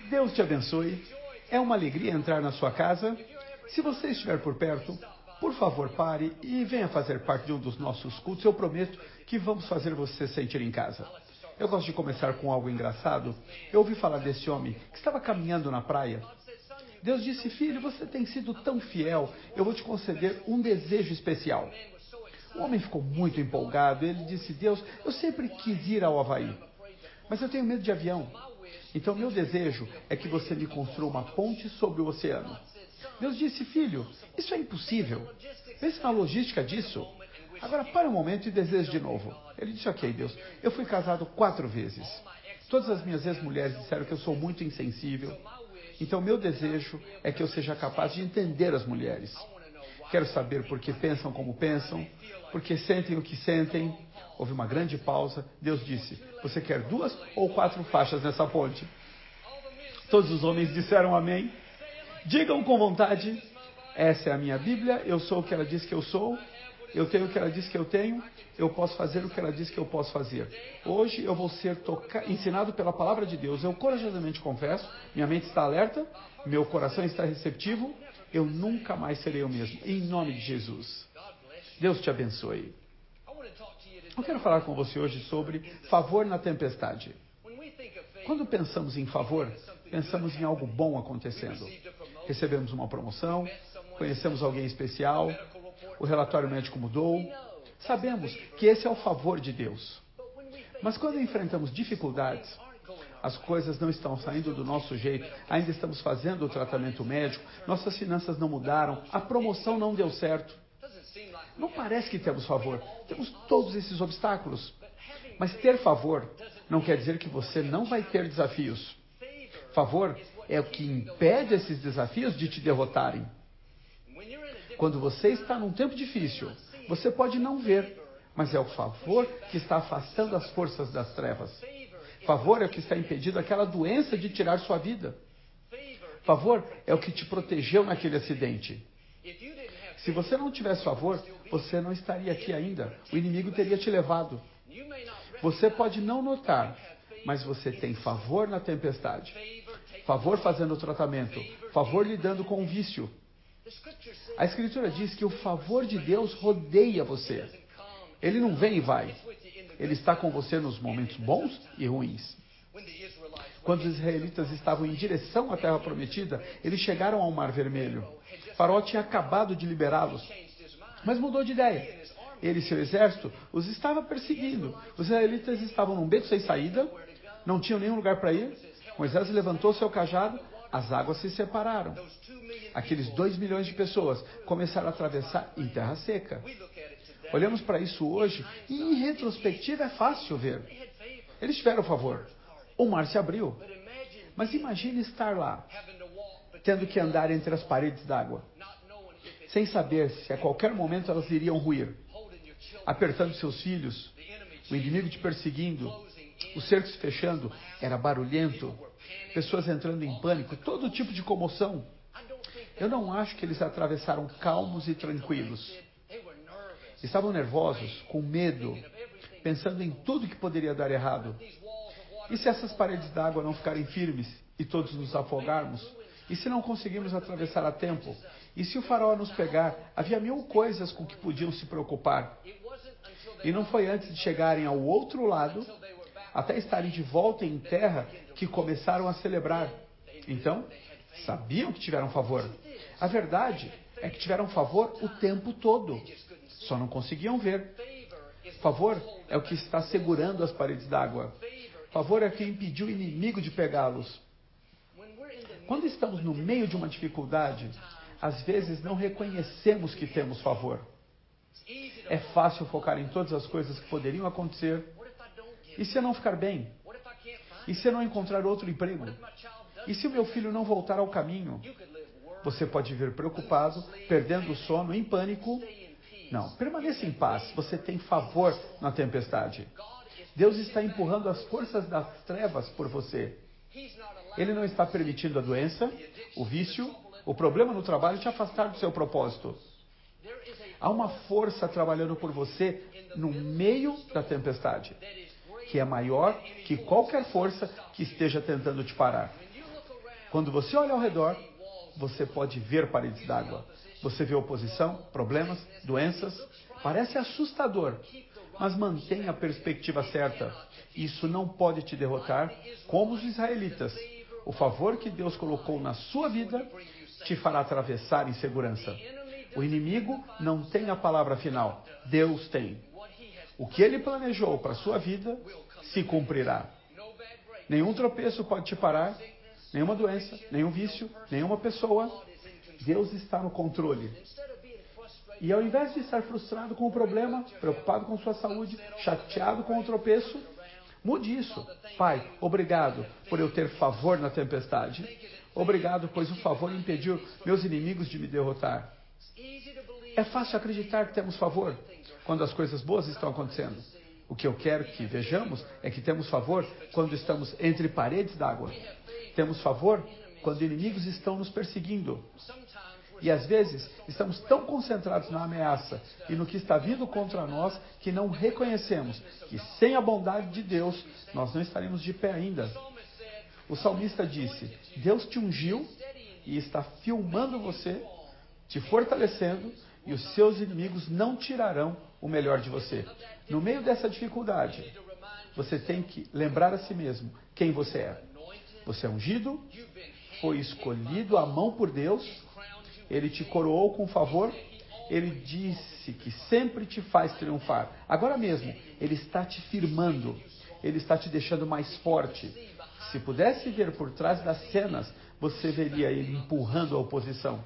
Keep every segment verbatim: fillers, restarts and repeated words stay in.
Deus te abençoe. É uma alegria entrar na sua casa. Se você estiver por perto, por favor, pare e venha fazer parte de um dos nossos cultos. Eu prometo que vamos fazer você sentir em casa. Eu gosto de começar com algo engraçado. Eu ouvi falar desse homem que estava caminhando na praia. Deus disse: filho, você tem sido tão fiel, eu vou te conceder um desejo especial. O homem ficou muito empolgado. Ele disse: Deus, eu sempre quis ir ao Havaí, mas eu tenho medo de avião. Então, meu desejo é que você me construa uma ponte sobre o oceano. Deus disse: filho, isso é impossível. Pense na logística disso. Agora, para um momento e deseje de novo. Ele disse: ok, Deus, eu fui casado quatro vezes. Todas as minhas ex-mulheres disseram que eu sou muito insensível. Então, meu desejo é que eu seja capaz de entender as mulheres. Quero saber por que pensam como pensam, por que sentem o que sentem. Houve uma grande pausa. Deus disse: você quer duas ou quatro faixas nessa ponte? Todos os homens disseram amém. Digam com vontade: essa é a minha Bíblia, eu sou o que ela diz que eu sou, eu tenho o que ela diz que eu tenho, eu posso fazer o que ela diz que eu posso fazer. Hoje eu vou ser toca... ensinado pela palavra de Deus. Eu corajosamente confesso, minha mente está alerta, meu coração está receptivo, eu nunca mais serei o mesmo. Em nome de Jesus. Deus te abençoe. Eu quero falar com você hoje sobre favor na tempestade. Quando pensamos em favor, pensamos em algo bom acontecendo. Recebemos uma promoção, conhecemos alguém especial, o relatório médico mudou. Sabemos que esse é o favor de Deus. Mas quando enfrentamos dificuldades, as coisas não estão saindo do nosso jeito, ainda estamos fazendo o tratamento médico, nossas finanças não mudaram, a promoção não deu certo. Não parece que temos favor, temos todos esses obstáculos. Mas ter favor não quer dizer que você não vai ter desafios. Favor é o que impede esses desafios de te derrotarem. Quando você está num tempo difícil, você pode não ver, mas é o favor que está afastando as forças das trevas. Favor é o que está impedindo aquela doença de tirar sua vida. Favor é o que te protegeu naquele acidente. Se você não tivesse favor, você não estaria aqui ainda. O inimigo teria te levado. Você pode não notar, mas você tem favor na tempestade. Favor fazendo o tratamento. Favor lidando com o vício. A Escritura diz que o favor de Deus rodeia você. Ele não vem e vai. Ele está com você nos momentos bons e ruins. Quando os israelitas estavam em direção à Terra Prometida, eles chegaram ao Mar Vermelho. Faraó tinha acabado de liberá-los, mas mudou de ideia. Ele e seu exército os estava perseguindo. Os israelitas estavam num beco sem saída, não tinham nenhum lugar para ir. Moisés levantou seu cajado, as águas se separaram. Aqueles dois milhões de pessoas começaram a atravessar em terra seca. Olhamos para isso hoje e, em retrospectiva, é fácil ver. Eles tiveram favor. O mar se abriu. Mas imagine estar lá, tendo que andar entre as paredes d'água, sem saber se a qualquer momento elas iriam ruir, apertando seus filhos, o inimigo te perseguindo, o cerco se fechando, era barulhento, pessoas entrando em pânico, todo tipo de comoção. Eu não acho que eles atravessaram calmos e tranquilos. Estavam nervosos, com medo, pensando em tudo que poderia dar errado. E se essas paredes d'água não ficarem firmes e todos nos afogarmos? E se não conseguirmos atravessar a tempo? E se o faraó nos pegar? Havia mil coisas com que podiam se preocupar. E não foi antes de chegarem ao outro lado, até estarem de volta em terra, que começaram a celebrar. Então, sabiam que tiveram favor. A verdade é que tiveram favor o tempo todo. Só não conseguiam ver. Favor é o que está segurando as paredes d'água. Favor é o que impediu o inimigo de pegá-los. Quando estamos no meio de uma dificuldade, às vezes não reconhecemos que temos favor. É fácil focar em todas as coisas que poderiam acontecer. E se eu não ficar bem? E se eu não encontrar outro emprego? E se o meu filho não voltar ao caminho? Você pode viver preocupado, perdendo o sono, em pânico. Não, permaneça em paz. Você tem favor na tempestade. Deus está empurrando as forças das trevas por você. Ele não está permitindo a doença, o vício, o problema no trabalho te afastar do seu propósito. Há uma força trabalhando por você no meio da tempestade, que é maior que qualquer força que esteja tentando te parar. Quando você olha ao redor, você pode ver paredes d'água. Você vê oposição, problemas, doenças. Parece assustador, mas mantenha a perspectiva certa. Isso não pode te derrotar, como os israelitas. O favor que Deus colocou na sua vida te fará atravessar em segurança. O inimigo não tem a palavra final. Deus tem. O que ele planejou para a sua vida se cumprirá. Nenhum tropeço pode te parar, nenhuma doença, nenhum vício, nenhuma pessoa. Deus está no controle. E ao invés de estar frustrado com o problema, preocupado com sua saúde, chateado com o tropeço, mude isso. Pai, obrigado por eu ter favor na tempestade. Obrigado, pois o favor impediu meus inimigos de me derrotar. É fácil acreditar que temos favor quando as coisas boas estão acontecendo. O que eu quero que vejamos é que temos favor quando estamos entre paredes d'água. Temos favor quando inimigos estão nos perseguindo. E às vezes estamos tão concentrados na ameaça e no que está vindo contra nós que não reconhecemos que sem a bondade de Deus nós não estaremos de pé ainda. O salmista disse: Deus te ungiu e está filmando você, te fortalecendo, e os seus inimigos não tirarão o melhor de você. No meio dessa dificuldade, você tem que lembrar a si mesmo quem você é. Você é ungido, foi escolhido à mão por Deus, Ele te coroou com favor, Ele disse que sempre te faz triunfar. Agora mesmo, Ele está te firmando, Ele está te deixando mais forte. Se pudesse ver por trás das cenas, você veria Ele empurrando a oposição.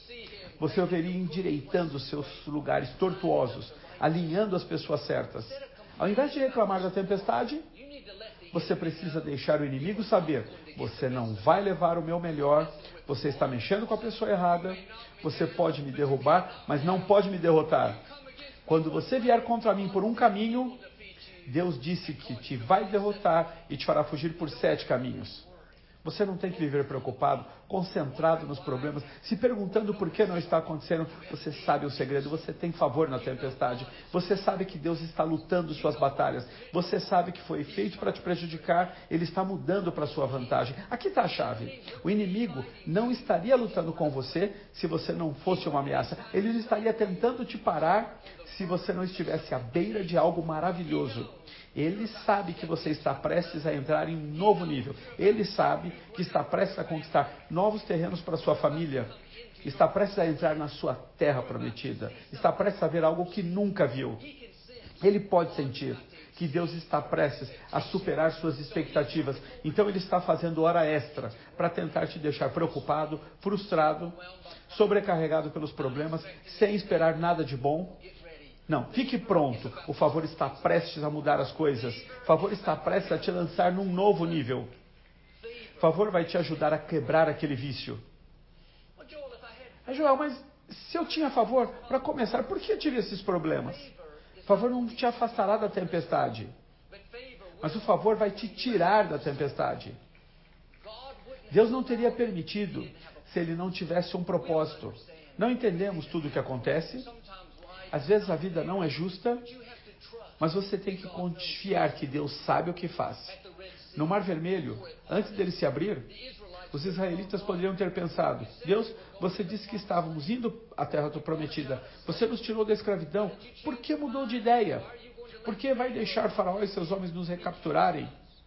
Você o veria endireitando os seus lugares tortuosos, alinhando as pessoas certas. Ao invés de reclamar da tempestade, você precisa deixar o inimigo saber: você não vai levar o meu melhor, você está mexendo com a pessoa errada, você pode me derrubar, mas não pode me derrotar. Quando você vier contra mim por um caminho, Deus disse que te vai derrotar e te fará fugir por sete caminhos. Você não tem que viver preocupado, concentrado nos problemas, se perguntando por que não está acontecendo. Você sabe o segredo, você tem favor na tempestade. Você sabe que Deus está lutando suas batalhas. Você sabe que foi feito para te prejudicar, Ele está mudando para a sua vantagem. Aqui está a chave. O inimigo não estaria lutando com você se você não fosse uma ameaça. Ele não estaria tentando te parar se você não estivesse à beira de algo maravilhoso. Ele sabe que você está prestes a entrar em um novo nível. Ele sabe que está prestes a conquistar novos terrenos para sua família. Está prestes a entrar na sua terra prometida. Está prestes a ver algo que nunca viu. Ele pode sentir que Deus está prestes a superar suas expectativas. Então Ele está fazendo hora extra para tentar te deixar preocupado, frustrado, sobrecarregado pelos problemas, sem esperar nada de bom. Não, fique pronto. O favor está prestes a mudar as coisas. O favor está prestes a te lançar num novo nível. O favor vai te ajudar a quebrar aquele vício. Mas, Joel, mas se eu tinha favor, para começar, por que eu tive esses problemas? O favor não te afastará da tempestade. Mas o favor vai te tirar da tempestade. Deus não teria permitido se Ele não tivesse um propósito. Não entendemos tudo o que acontece. Às vezes a vida não é justa, mas você tem que confiar que Deus sabe o que faz. No Mar Vermelho, antes dele se abrir, os israelitas poderiam ter pensado: Deus, você disse que estávamos indo à terra prometida, você nos tirou da escravidão, por que mudou de ideia? Por que vai deixar Faraó e seus homens nos recapturarem?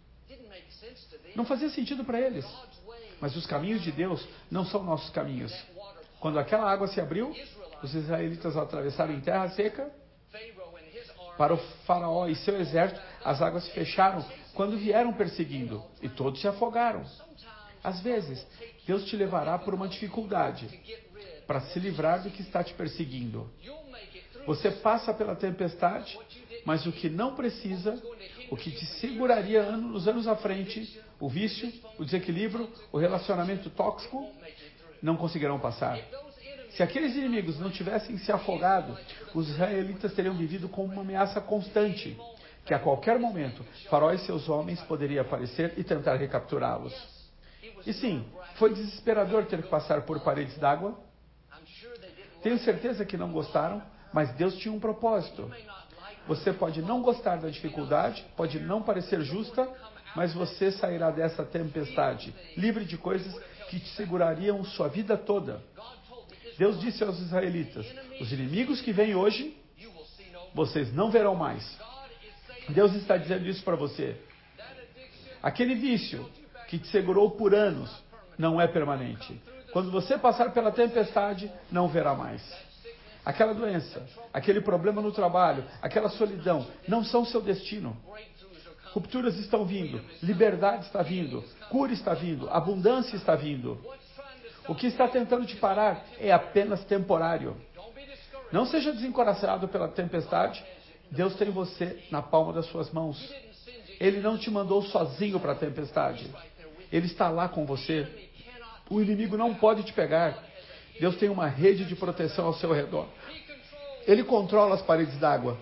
Não fazia sentido para eles. Mas os caminhos de Deus não são nossos caminhos. Quando aquela água se abriu, os israelitas atravessaram em terra seca. Para o Faraó e seu exército, as águas se fecharam quando vieram perseguindo, e todos se afogaram. Às vezes, Deus te levará por uma dificuldade para se livrar do que está te perseguindo. Você passa pela tempestade, mas o que não precisa, o que te seguraria nos anos à frente, o vício, o desequilíbrio, o relacionamento tóxico, não conseguirão passar. Se aqueles inimigos não tivessem se afogado, os israelitas teriam vivido com uma ameaça constante, que a qualquer momento Faraó e seus homens poderiam aparecer e tentar recapturá-los. E sim, foi desesperador ter que passar por paredes d'água. Tenho certeza que não gostaram, mas Deus tinha um propósito. Você pode não gostar da dificuldade, pode não parecer justa, mas você sairá dessa tempestade livre de coisas que te segurariam sua vida toda. Deus disse aos israelitas: os inimigos que vêm hoje, vocês não verão mais. Deus está dizendo isso para você. Aquele vício que te segurou por anos não é permanente. Quando você passar pela tempestade, não verá mais. Aquela doença, aquele problema no trabalho, aquela solidão, não são seu destino. Rupturas estão vindo, liberdade está vindo, cura está vindo, abundância está vindo. O que está tentando te parar é apenas temporário. Não seja desencorajado pela tempestade. Deus tem você na palma das suas mãos. Ele não te mandou sozinho para a tempestade. Ele está lá com você. O inimigo não pode te pegar. Deus tem uma rede de proteção ao seu redor. Ele controla as paredes d'água.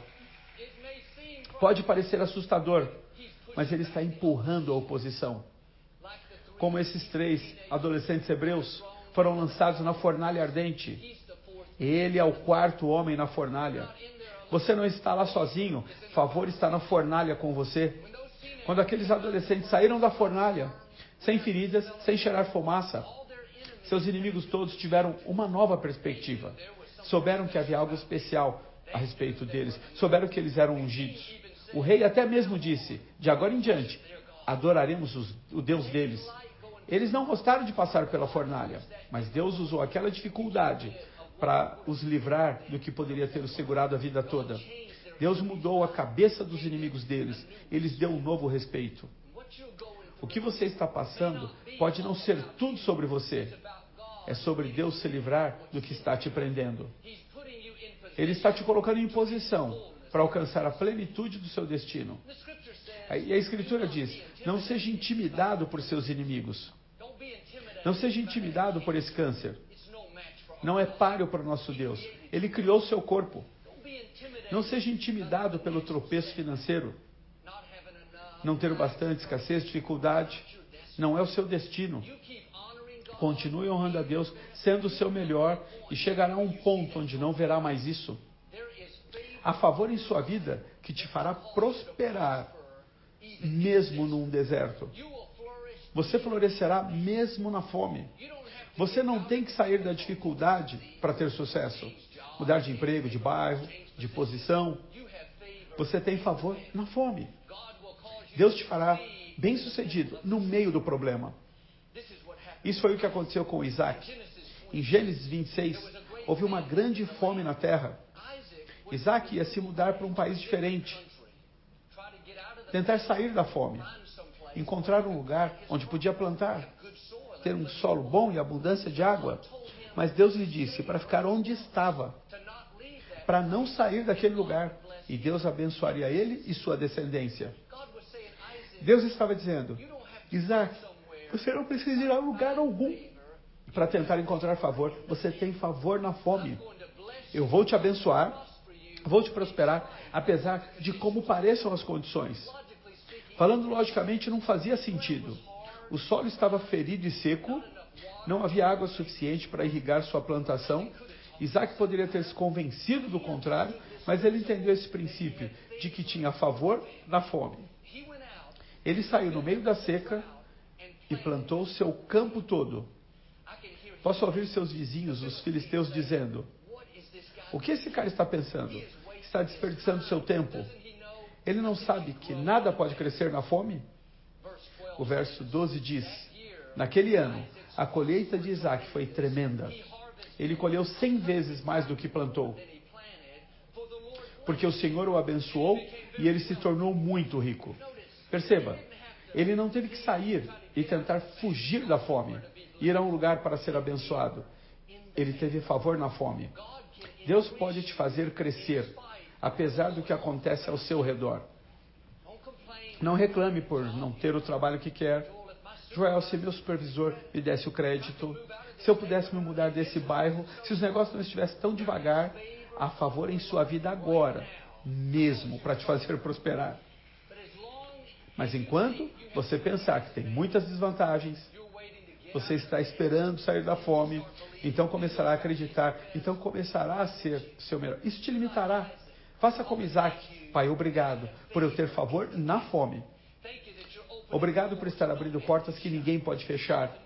Pode parecer assustador, mas ele está empurrando a oposição. Como esses três adolescentes hebreus foram lançados na fornalha ardente. Ele é o quarto homem na fornalha. Você não está lá sozinho. Favor está na fornalha com você. Quando aqueles adolescentes saíram da fornalha, sem feridas, sem cheirar fumaça, seus inimigos todos tiveram uma nova perspectiva. Souberam que havia algo especial a respeito deles. Souberam que eles eram ungidos. O rei até mesmo disse: de agora em diante, adoraremos os, o Deus deles. Eles não gostaram de passar pela fornalha, mas Deus usou aquela dificuldade para os livrar do que poderia ter os segurado a vida toda. Deus mudou a cabeça dos inimigos deles. Eles deu um novo respeito. O que você está passando pode não ser tudo sobre você. É sobre Deus se livrar do que está te prendendo. Ele está te colocando em posição para alcançar a plenitude do seu destino. E a Escritura diz: não seja intimidado por seus inimigos. Não seja intimidado por esse câncer. Não é páreo para o nosso Deus. Ele criou o seu corpo. Não seja intimidado pelo tropeço financeiro. Não ter bastante, escassez, dificuldade. Não é o seu destino. Continue honrando a Deus, sendo o seu melhor, e chegará a um ponto onde não verá mais isso. Há favor em sua vida que te fará prosperar, mesmo num deserto. Você florescerá mesmo na fome. Você não tem que sair da dificuldade para ter sucesso. Mudar de emprego, de bairro, de posição. Você tem favor na fome. Deus te fará bem-sucedido no meio do problema. Isso foi o que aconteceu com Isaac. Em Gênesis vinte e seis, houve uma grande fome na terra. Isaac ia se mudar para um país diferente. Tentar sair da fome. Encontrar um lugar onde podia plantar. Ter um solo bom e abundância de água. Mas Deus lhe disse para ficar onde estava. Para não sair daquele lugar. E Deus abençoaria ele e sua descendência. Deus estava dizendo: Isaac, você não precisa ir a lugar algum para tentar encontrar favor. Você tem favor na fome. Eu vou te abençoar, vou te prosperar, apesar de como pareçam as condições. Falando logicamente, não fazia sentido. O solo estava ferido e seco, não havia água suficiente para irrigar sua plantação. Isaac poderia ter se convencido do contrário, mas ele entendeu esse princípio de que tinha favor na fome. Ele saiu no meio da seca e plantou seu campo todo. Posso ouvir seus vizinhos, os filisteus, dizendo: o que esse cara está pensando? Está desperdiçando seu tempo? Ele não sabe que nada pode crescer na fome? O verso doze diz: naquele ano, a colheita de Isaac foi tremenda. Ele colheu cem vezes mais do que plantou. Porque o Senhor o abençoou e ele se tornou muito rico. Perceba, ele não teve que sair e tentar fugir da fome, ir a um lugar para ser abençoado. Ele teve favor na fome. Deus pode te fazer crescer, apesar do que acontece ao seu redor. Não reclame por não ter o trabalho que quer. Joel, se meu supervisor me desse o crédito, se eu pudesse me mudar desse bairro, se os negócios não estivessem tão devagar, há favor em sua vida agora, mesmo para te fazer prosperar. Mas enquanto você pensar que tem muitas desvantagens, você está esperando sair da fome, então começará a acreditar, então começará a ser seu melhor. Isso te limitará. Faça como Isaac: Pai, obrigado por eu ter favor na fome. Obrigado por estar abrindo portas que ninguém pode fechar.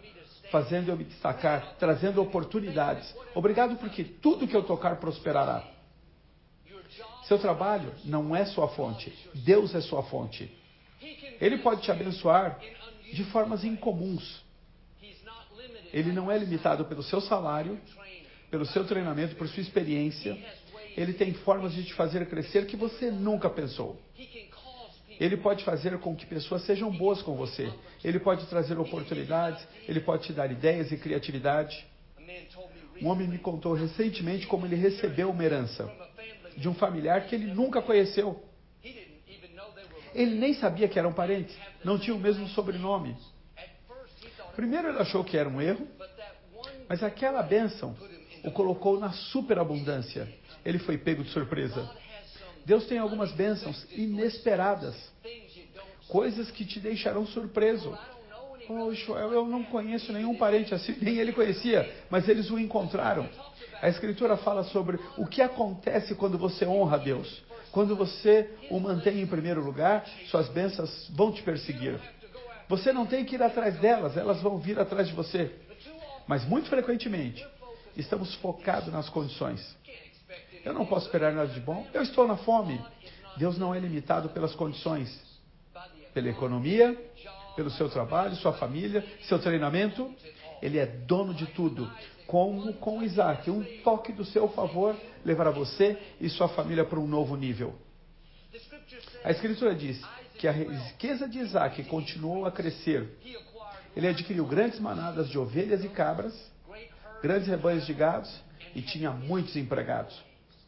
fazendo eu me destacar, trazendo oportunidades. Obrigado porque tudo que eu tocar prosperará. Seu trabalho não é sua fonte, Deus é sua fonte. Ele pode te abençoar de formas incomuns. Ele não é limitado pelo seu salário, pelo seu treinamento, por sua experiência. Ele tem formas de te fazer crescer que você nunca pensou. Ele pode fazer com que pessoas sejam boas com você. Ele pode trazer oportunidades, ele pode te dar ideias e criatividade. Um homem me contou recentemente como ele recebeu uma herança de um familiar que ele nunca conheceu. Ele nem sabia que eram parentes, não tinha o mesmo sobrenome. Primeiro ele achou que era um erro, mas aquela bênção o colocou na superabundância. Ele foi pego de surpresa. Deus tem algumas bênçãos inesperadas, coisas que te deixarão surpreso. Poxa, eu não conheço nenhum parente assim, nem ele conhecia, mas eles o encontraram. A Escritura fala sobre o que acontece quando você honra a Deus. Quando você o mantém em primeiro lugar, suas bênçãos vão te perseguir. Você não tem que ir atrás delas, elas vão vir atrás de você. Mas muito frequentemente, estamos focados nas condições. Eu não posso esperar nada de bom, eu estou na fome. Deus não é limitado pelas condições, pela economia, pelo seu trabalho, sua família, seu treinamento. Ele é dono de tudo. Como com Isaac, um toque do seu favor levará você e sua família para um novo nível. A Escritura diz que a riqueza de Isaac continuou a crescer. Ele adquiriu grandes manadas de ovelhas e cabras, grandes rebanhos de gados e tinha muitos empregados.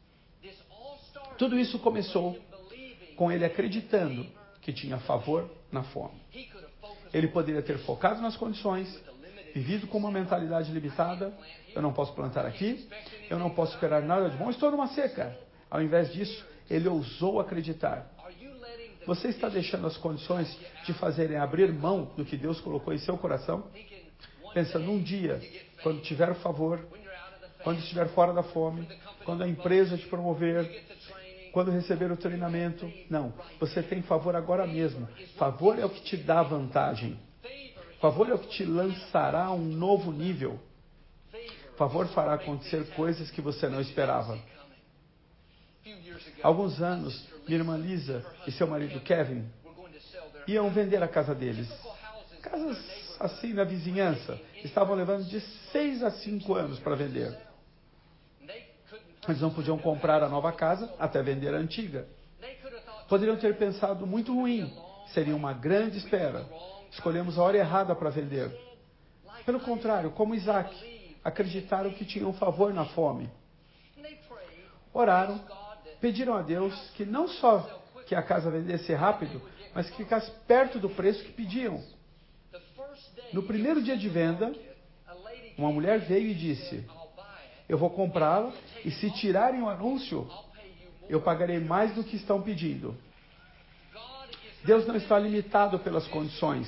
Tudo isso começou com ele acreditando que tinha favor na fome. Ele poderia ter focado nas condições, vivido com uma mentalidade limitada. Eu não posso plantar aqui, eu não posso esperar nada de bom, estou numa seca. Ao invés disso, ele ousou acreditar. Você está deixando as condições te fazerem abrir mão do que Deus colocou em seu coração? Pensa num dia, quando tiver favor, quando estiver fora da fome, quando a empresa te promover, quando receber o treinamento. Não, você tem favor agora mesmo. Favor é o que te dá vantagem. Favor é o que te lançará a um novo nível. Favor fará acontecer coisas que você não esperava. Há alguns anos, minha irmã Lisa e seu marido Kevin iam vender a casa deles. Casas assim na vizinhança. Estavam levando de seis a cinco anos para vender. Eles não podiam comprar a nova casa até vender a antiga. Poderiam ter pensado muito ruim. Seria uma grande espera. Escolhemos a hora errada para vender. Pelo contrário, como Isaac, acreditaram que tinham favor na fome. Oraram, pediram a Deus que não só que a casa vendesse rápido, mas que ficasse perto do preço que pediam. No primeiro dia de venda, uma mulher veio e disse: eu vou comprá-la e se tirarem o anúncio, eu pagarei mais do que estão pedindo. Deus não está limitado pelas condições.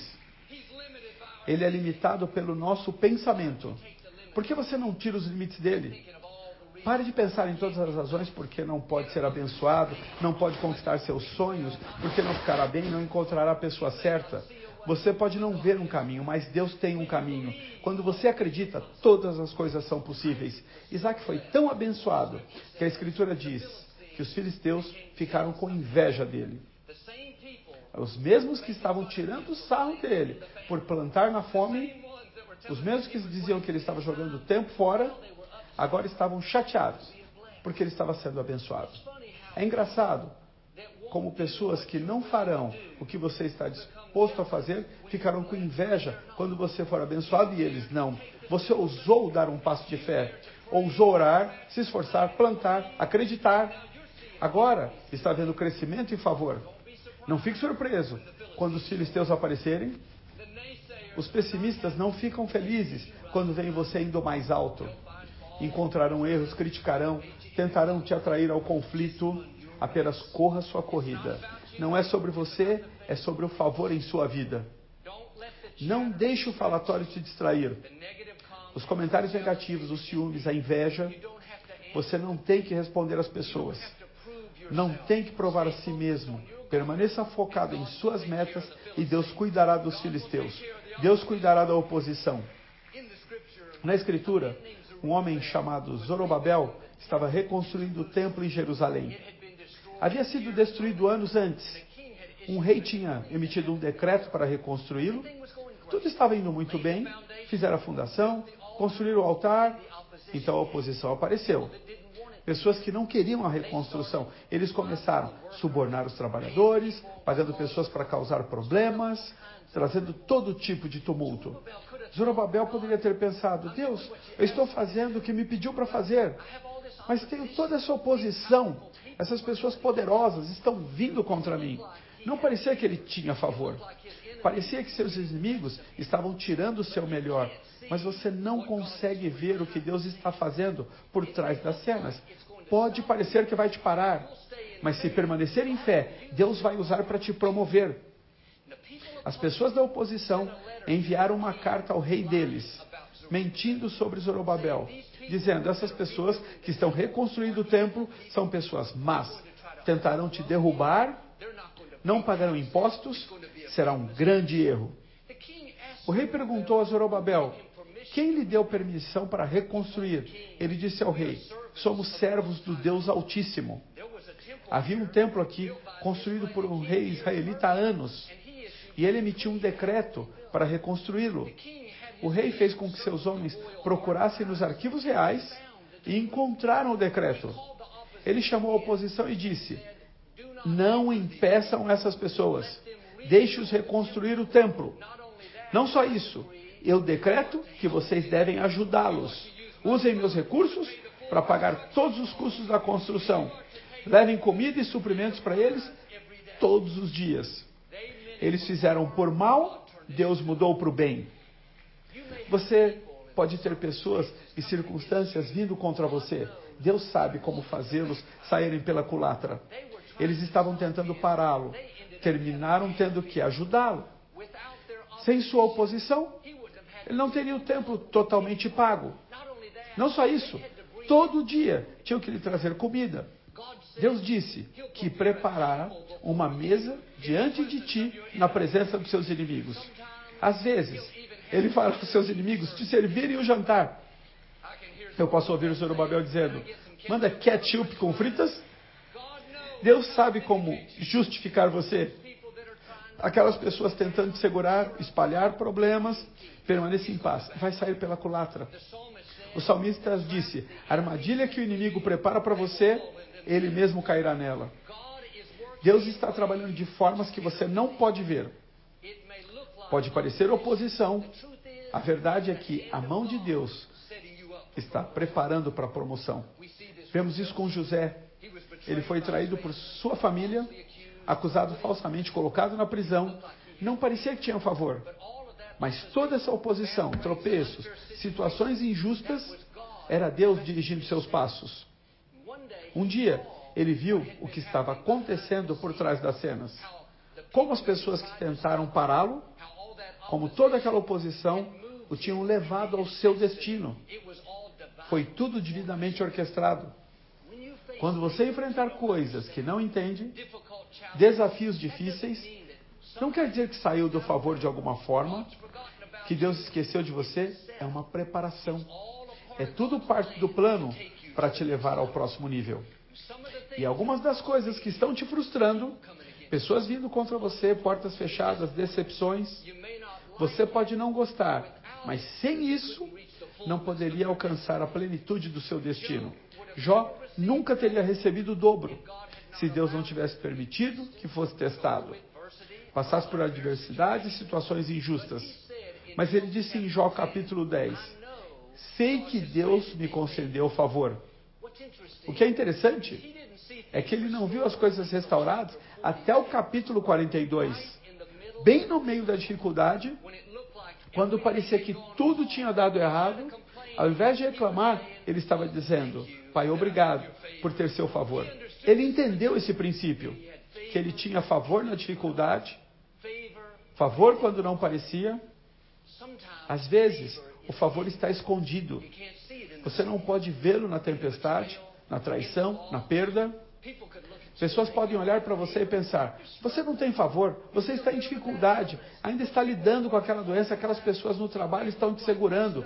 Ele é limitado pelo nosso pensamento. Por que você não tira os limites dele? Pare de pensar em todas as razões porque não pode ser abençoado, não pode conquistar seus sonhos, porque não ficará bem, não encontrará a pessoa certa. Você pode não ver um caminho, mas Deus tem um caminho. Quando você acredita, todas as coisas são possíveis. Isaac foi tão abençoado que a Escritura diz que os filisteus ficaram com inveja dele. Os mesmos que estavam tirando o sarro dele por plantar na fome, os mesmos que diziam que ele estava jogando o tempo fora, agora estavam chateados porque ele estava sendo abençoado. É engraçado como pessoas que não farão o que você está disposto a fazer ficarão com inveja quando você for abençoado e eles não. Você ousou dar um passo de fé, ousou orar, se esforçar, plantar, acreditar. Agora está havendo crescimento e favor. Não fique surpreso quando os filisteus aparecerem. Os pessimistas não ficam felizes quando veem você indo mais alto. Encontrarão erros, criticarão, tentarão te atrair ao conflito. Apenas corra sua corrida. Não é sobre você, é sobre o favor em sua vida. Não deixe o falatório te distrair. Os comentários negativos, os ciúmes, a inveja, você não tem que responder às pessoas. Não tem que provar a si mesmo. Permaneça focado em suas metas e Deus cuidará dos filisteus. Deus cuidará da oposição. Na Escritura, um homem chamado Zorobabel estava reconstruindo o templo em Jerusalém. Havia sido destruído anos antes. Um rei tinha emitido um decreto para reconstruí-lo. Tudo estava indo muito bem. Fizeram a fundação, construíram o altar. Então a oposição apareceu. Pessoas que não queriam a reconstrução. Eles começaram a subornar os trabalhadores, pagando pessoas para causar problemas, trazendo todo tipo de tumulto. Zorobabel poderia ter pensado: Deus, eu estou fazendo o que me pediu para fazer, mas tenho toda essa oposição. Essas pessoas poderosas estão vindo contra mim. Não parecia que ele tinha favor. Parecia que seus inimigos estavam tirando o seu melhor. Mas você não consegue ver o que Deus está fazendo por trás das cenas. Pode parecer que vai te parar, mas se permanecer em fé, Deus vai usar para te promover. As pessoas da oposição enviaram uma carta ao rei deles, mentindo sobre Zorobabel, dizendo: essas pessoas que estão reconstruindo o templo são pessoas más, tentarão te derrubar, não pagarão impostos, será um grande erro. O rei perguntou a Zorobabel: quem lhe deu permissão para reconstruir? Ele disse ao rei: somos servos do Deus Altíssimo. Havia um templo aqui, construído por um rei israelita há anos, e ele emitiu um decreto para reconstruí-lo. O rei fez com que seus homens procurassem nos arquivos reais e encontraram o decreto. Ele chamou a oposição e disse: não impeçam essas pessoas, deixe-os reconstruir o templo. Não só isso, eu decreto que vocês devem ajudá-los. Usem meus recursos para pagar todos os custos da construção. Levem comida e suprimentos para eles todos os dias. Eles fizeram por mal, Deus mudou para o bem. Você pode ter pessoas e circunstâncias vindo contra você. Deus sabe como fazê-los saírem pela culatra. Eles estavam tentando pará-lo. Terminaram tendo que ajudá-lo. Sem sua oposição, ele não teria o templo totalmente pago. Não só isso, todo dia tinham que lhe trazer comida. Deus disse que preparará uma mesa diante de ti na presença dos seus inimigos. Às vezes, ele fará os seus inimigos te servirem o jantar. Eu posso ouvir o Zorobabel dizendo: manda ketchup com fritas? Deus sabe como justificar você. Aquelas pessoas tentando te segurar, espalhar problemas, permaneça em paz. Vai sair pela culatra. O salmista disse: a armadilha que o inimigo prepara para você, ele mesmo cairá nela. Deus está trabalhando de formas que você não pode ver. Pode parecer oposição. A verdade é que a mão de Deus está preparando para a promoção. Vemos isso com José. Ele foi traído por sua família, acusado falsamente, colocado na prisão. Não parecia que tinha favor. Mas toda essa oposição, tropeços, situações injustas, era Deus dirigindo seus passos. Um dia, ele viu o que estava acontecendo por trás das cenas. Como as pessoas que tentaram pará-lo, como toda aquela oposição, o tinham levado ao seu destino. Foi tudo devidamente orquestrado. Quando você enfrentar coisas que não entende, desafios difíceis, não quer dizer que saiu do favor de alguma forma, que Deus esqueceu de você. É uma preparação. É tudo parte do plano para te levar ao próximo nível. E algumas das coisas que estão te frustrando, pessoas vindo contra você, portas fechadas, decepções, você pode não gostar, mas sem isso, não poderia alcançar a plenitude do seu destino. Jó nunca teria recebido o dobro, se Deus não tivesse permitido que fosse testado, passasse por adversidades e situações injustas. Mas ele disse em Jó capítulo dez, sei que Deus me concedeu o favor. O que é interessante é que ele não viu as coisas restauradas até o capítulo quarenta e dois. Bem no meio da dificuldade, quando parecia que tudo tinha dado errado, ao invés de reclamar, ele estava dizendo: Pai, obrigado por ter seu favor. Ele entendeu esse princípio, que ele tinha favor na dificuldade, favor quando não parecia. Às vezes, o favor está escondido. Você não pode vê-lo na tempestade, na traição, na perda. Pessoas podem olhar para você e pensar: você não tem favor, você está em dificuldade, ainda está lidando com aquela doença, aquelas pessoas no trabalho estão te segurando.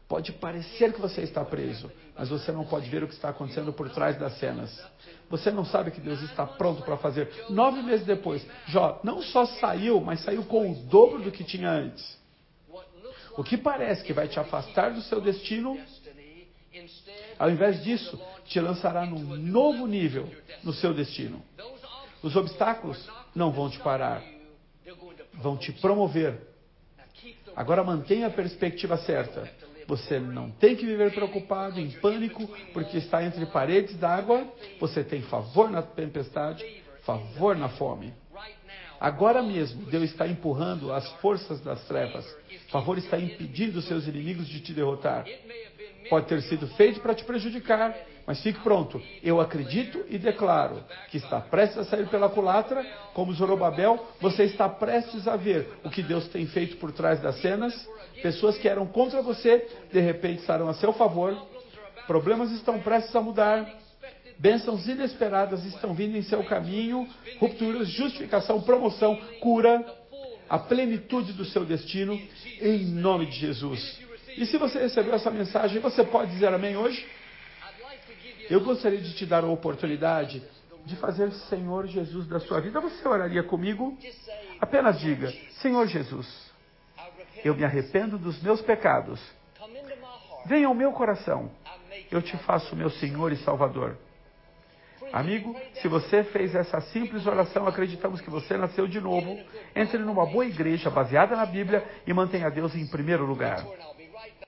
Pode parecer que você está preso, mas você não pode ver o que está acontecendo por trás das cenas. Você não sabe que Deus está pronto para fazer. Nove meses depois, Jó não só saiu, mas saiu com o dobro do que tinha antes. O que parece que vai te afastar do seu destino, ao invés disso, te lançará num novo nível no seu destino. Os obstáculos não vão te parar, vão te promover. Agora mantenha a perspectiva certa. Você não tem que viver preocupado, em pânico, porque está entre paredes d'água. Você tem favor na tempestade, favor na fome. Agora mesmo, Deus está empurrando as forças das trevas. Favor está impedindo seus inimigos de te derrotar. Pode ter sido feito para te prejudicar, mas fique pronto. Eu acredito e declaro que está prestes a sair pela culatra, como Zorobabel, você está prestes a ver o que Deus tem feito por trás das cenas. Pessoas que eram contra você, de repente estarão a seu favor. Problemas estão prestes a mudar. Bênçãos inesperadas estão vindo em seu caminho. Rupturas, justificação, promoção, cura. A plenitude do seu destino, em nome de Jesus. E se você recebeu essa mensagem, você pode dizer amém hoje? Eu gostaria de te dar a oportunidade de fazer Senhor Jesus da sua vida. Você oraria comigo? Apenas diga, Senhor Jesus, eu me arrependo dos meus pecados. Venha ao meu coração. Eu te faço meu Senhor e Salvador. Amigo, se você fez essa simples oração, acreditamos que você nasceu de novo. Entre numa boa igreja baseada na Bíblia e mantenha Deus em primeiro lugar.